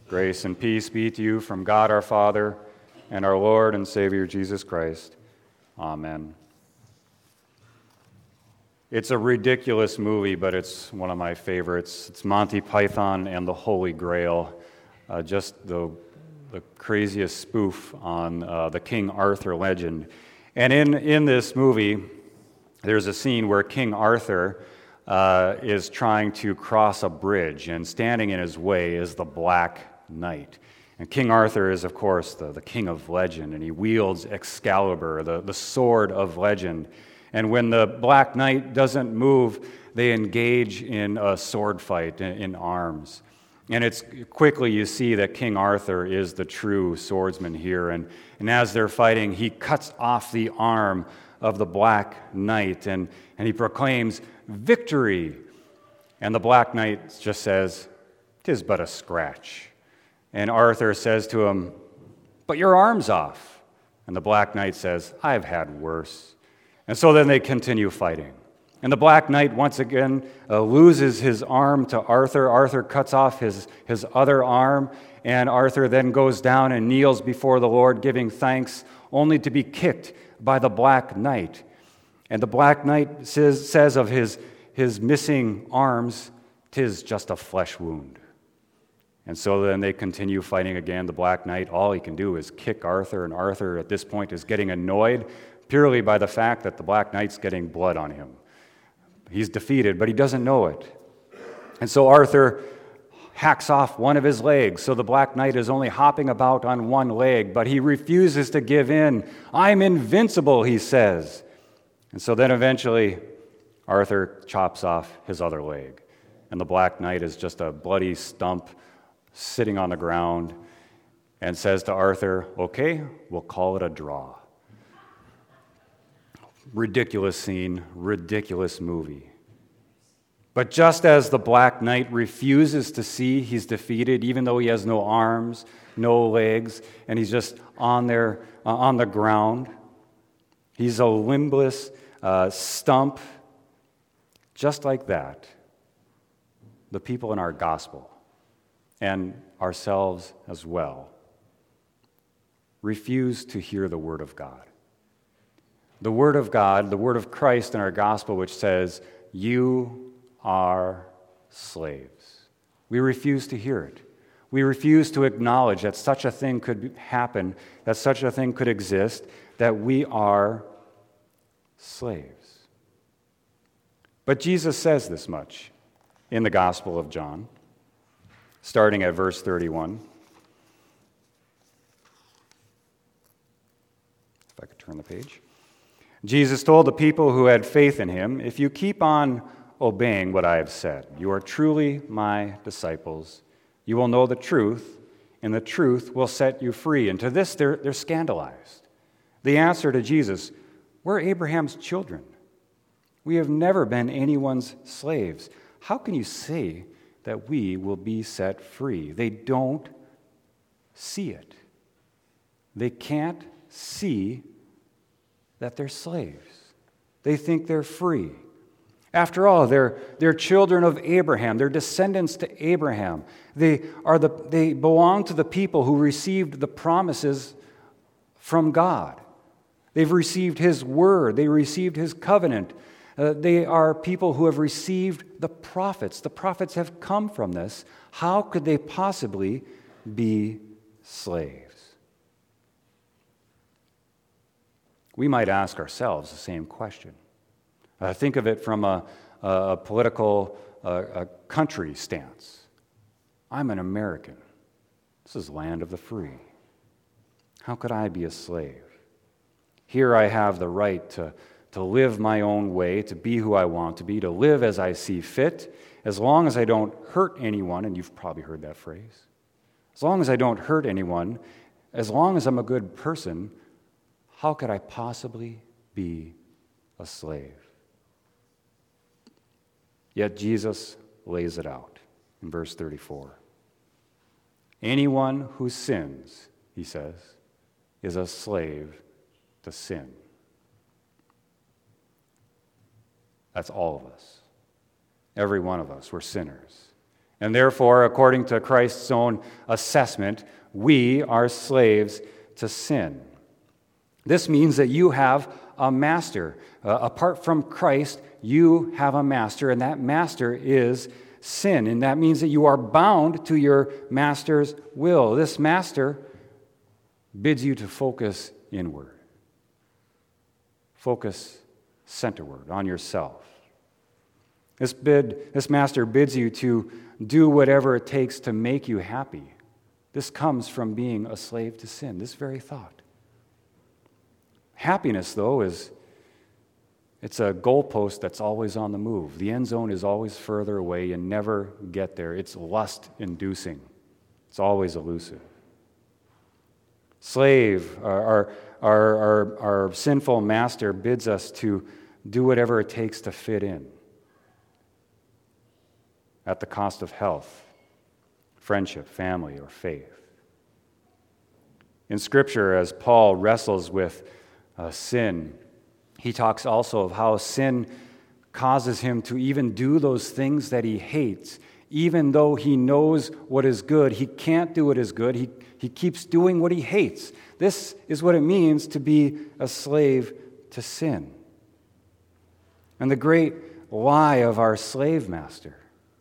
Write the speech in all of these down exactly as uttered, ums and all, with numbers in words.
Grace and peace be to you from God our Father and our Lord and Savior Jesus Christ. Amen. It's a ridiculous movie, but it's one of my favorites. It's Monty Python and the Holy Grail, uh, just the, the craziest spoof on uh, the King Arthur legend. And in, in this movie, there's a scene where King Arthur uh, is trying to cross a bridge, and standing in his way is the Black Knight. And King Arthur is, of course, the, the king of legend, and he wields Excalibur, the, the sword of legend. And when the Black Knight doesn't move, they engage in a sword fight in, in arms. And it's quickly you see that King Arthur is the true swordsman here. And, and as they're fighting, he cuts off the arm of the Black Knight, and, and he proclaims victory. And the Black Knight just says, "'Tis but a scratch." And Arthur says to him, "But your arm's off." And the Black Knight says, "I've had worse." And so then they continue fighting. And the Black Knight once again uh, loses his arm to Arthur. Arthur cuts off his, his other arm, and Arthur then goes down and kneels before the Lord, giving thanks, only to be kicked by the Black Knight. And the Black Knight says, says of his, his missing arms, "'Tis just a flesh wound." And so then they continue fighting again. The Black Knight, all he can do is kick Arthur, and Arthur at this point is getting annoyed purely by the fact that the Black Knight's getting blood on him. He's defeated, but he doesn't know it. And so Arthur hacks off one of his legs, so the Black Knight is only hopping about on one leg, but he refuses to give in. "I'm invincible," he says. And so then eventually Arthur chops off his other leg, and the Black Knight is just a bloody stump sitting on the ground, and says to Arthur, "Okay, we'll call it a draw." Ridiculous scene, ridiculous movie. But just as the Black Knight refuses to see he's defeated, even though he has no arms, no legs, and he's just on there uh, on the ground, he's a limbless uh, stump. Just like that, the people in our gospel, and ourselves as well, refuse to hear the Word of God. The Word of God, the Word of Christ in our gospel, which says, "You are slaves." We refuse to hear it. We refuse to acknowledge that such a thing could happen, that such a thing could exist, that we are slaves. But Jesus says this much in the Gospel of John, starting at verse thirty-one. If I could turn the page. Jesus told the people who had faith in him, "If you keep on obeying what I have said, you are truly my disciples. You will know the truth, and the truth will set you free." And to this, they're, they're scandalized. They answer to Jesus, "We're Abraham's children. We have never been anyone's slaves. How can you say that we will be set free?" They don't see it. They can't see that they're slaves. They think they're free. After all, they're, they're children of Abraham. They're descendants to Abraham. They, are the, they belong to the people who received the promises from God. They've received his word. They received his covenant. Uh, they are people who have received the prophets. The prophets have come from this. How could they possibly be slaves? We might ask ourselves the same question. Uh, think of it from a, a political uh, a country stance. I'm an American. This is land of the free. How could I be a slave? Here I have the right to, to live my own way, to be who I want to be, to live as I see fit, as long as I don't hurt anyone, and you've probably heard that phrase. As long as I don't hurt anyone, as long as I'm a good person, how could I possibly be a slave? Yet Jesus lays it out in verse thirty-four. Anyone who sins, he says, is a slave to sin. That's all of us. Every one of us, we're sinners. And therefore, according to Christ's own assessment, we are slaves to sin. This means that you have a master. Uh, apart from Christ, you have a master, and that master is sin. And that means that you are bound to your master's will. This master bids you to focus inward. Focus centerward on yourself. This bid, this master bids you to do whatever it takes to make you happy. This comes from being a slave to sin, this very thought. Happiness, though, is it's a goalpost that's always on the move. The end zone is always further away. You never get there. It's lust-inducing. It's always elusive. Slave, our, our, our, our sinful master bids us to do whatever it takes to fit in at the cost of health, friendship, family, or faith. In Scripture, as Paul wrestles with uh, sin, he talks also of how sin causes him to even do those things that he hates. Even though he knows what is good, he can't do what is good. He, he keeps doing what he hates. This is what it means to be a slave to sin. And the great lie of our slave master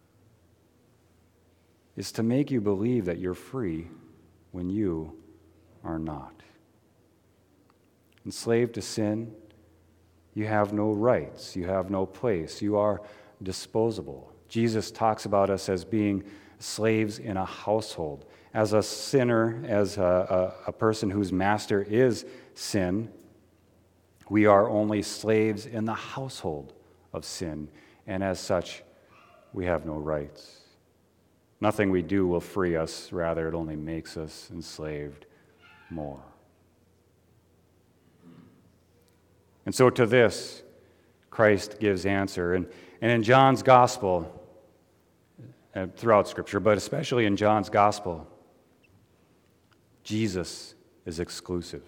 is to make you believe that you're free when you are not. Enslaved to sin, you have no rights, you have no place, you are disposable. Jesus talks about us as being slaves in a household. As a sinner, as a, a, a person whose master is sin, we are only slaves in the household of sin, and as such, we have no rights. Nothing we do will free us, rather, it only makes us enslaved more. And so to this, Christ gives answer. And, and in John's Gospel, and throughout Scripture, but especially in John's Gospel, Jesus is exclusive.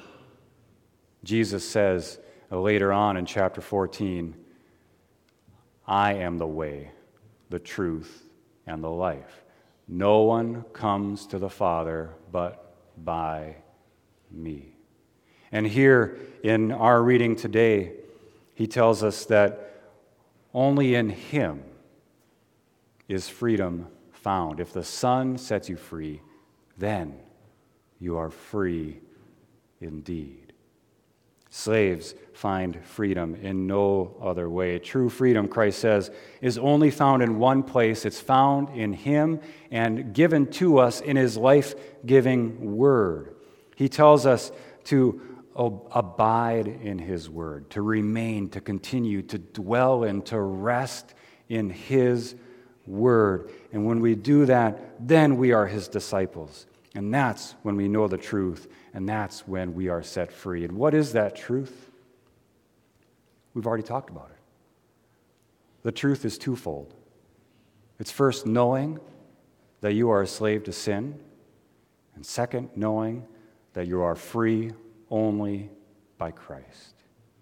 Jesus says uh, later on in chapter fourteen, I am the way, the truth, and the life. No one comes to the Father but by me. And here in our reading today, he tells us that only in him is freedom found. If the Son sets you free, then you are free indeed. Slaves find freedom in no other way. True freedom, Christ says, is only found in one place. It's found in him and given to us in his life-giving word. He tells us to abide in his word, to remain, to continue, to dwell in, to rest in his word. And when we do that, then we are his disciples. And that's when we know the truth, and that's when we are set free. And what is that truth? We've already talked about it. The truth is twofold. It's first knowing that you are a slave to sin, and second, knowing that you are free only by Christ.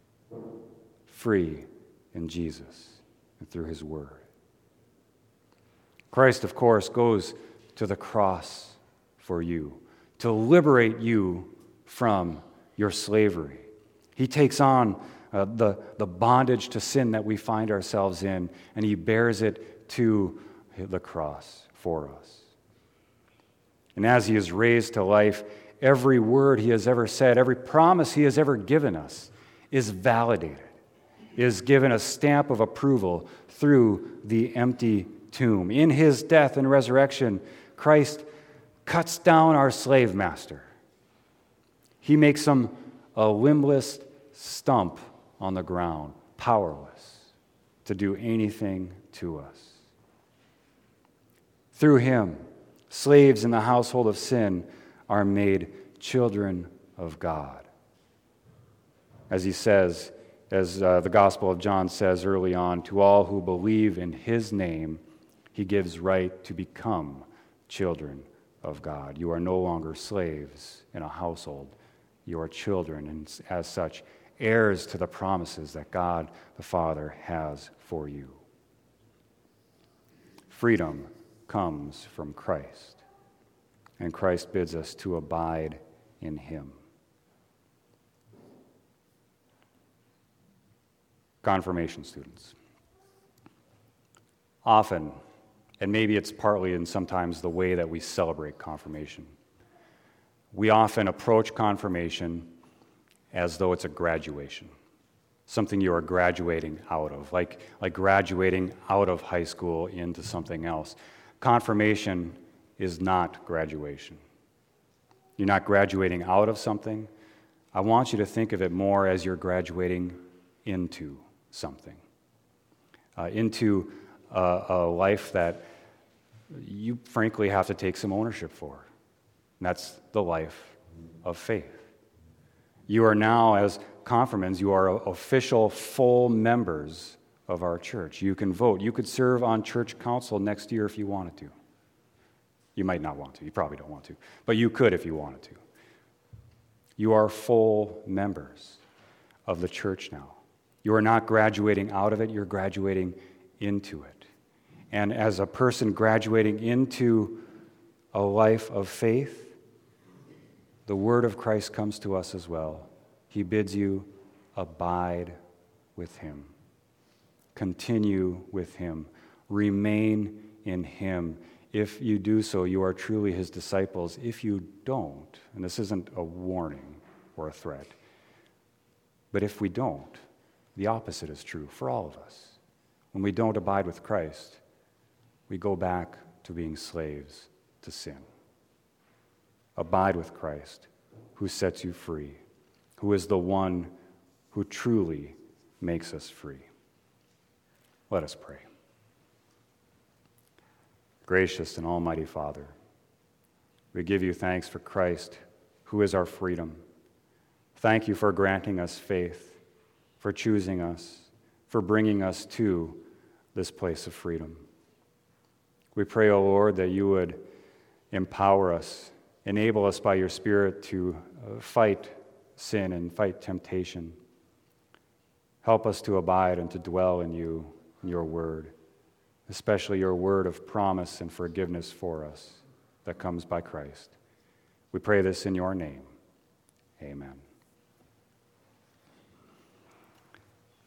Free in Jesus and through his word. Christ, of course, goes to the cross for you, to liberate you from your slavery. He takes on uh, the, the bondage to sin that we find ourselves in, and he bears it to the cross for us. And as he is raised to life, every word he has ever said, every promise he has ever given us is validated, is given a stamp of approval through the empty tomb. In his death and resurrection, Christ cuts down our slave master. He makes him a limbless stump on the ground, powerless to do anything to us. Through him, slaves in the household of sin are made children of God. As he says, as uh, the Gospel of John says early on, to all who believe in his name, he gives right to become children of God. You are no longer slaves in a household. You are children, and as such, heirs to the promises that God the Father has for you. Freedom comes from Christ, and Christ bids us to abide in him. Confirmation students. Often, and maybe it's partly in sometimes the way that we celebrate confirmation, we often approach confirmation as though it's a graduation, something you are graduating out of, like, like graduating out of high school into something else. Confirmation is not graduation. You're not graduating out of something. I want you to think of it more as you're graduating into something, uh, into a, a life that you frankly have to take some ownership for. And that's the life of faith. You are now, as confirmands, you are official, full members of our church. You can vote. You could serve on church council next year if you wanted to. You might not want to. You probably don't want to. But you could if you wanted to. You are full members of the church now. You are not graduating out of it. You're graduating into it. And as a person graduating into a life of faith, the word of Christ comes to us as well. He bids you abide with him. Continue with him. Remain in him. If you do so, you are truly his disciples. If you don't, and this isn't a warning or a threat, but if we don't, the opposite is true for all of us. When we don't abide with Christ, we go back to being slaves to sin. Abide with Christ, who sets you free, who is the one who truly makes us free. Let us pray. Gracious and almighty Father, we give you thanks for Christ, who is our freedom. Thank you for granting us faith, for choosing us, for bringing us to this place of freedom. We pray, O Lord, that you would empower us, enable us by your Spirit to uh, fight sin and fight temptation. Help us to abide and to dwell in you, in your word, especially your word of promise and forgiveness for us that comes by Christ. We pray this in your name. Amen.